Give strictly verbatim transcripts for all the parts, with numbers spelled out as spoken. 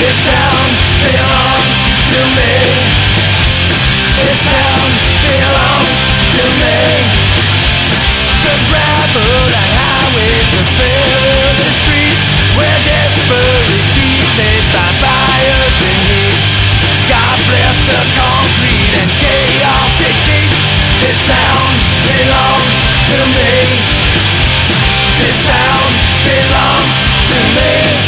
This town belongs to me. This town belongs to me. The gravel, the highways, the perilous streets where desperate thieves they find fires and heats. God bless the concrete and chaos it keeps. This town belongs to me. This town belongs to me.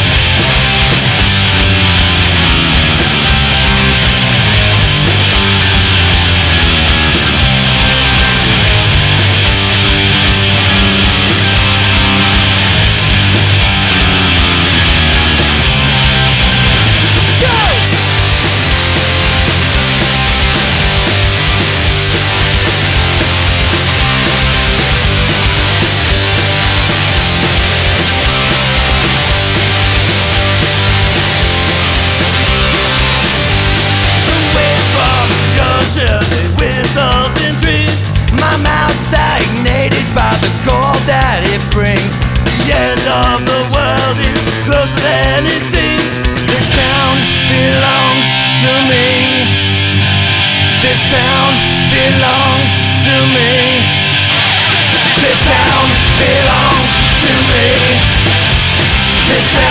By the cold that it brings, the end of the world is closer than it seems. This town belongs to me. This town belongs to me. This town belongs to me. This town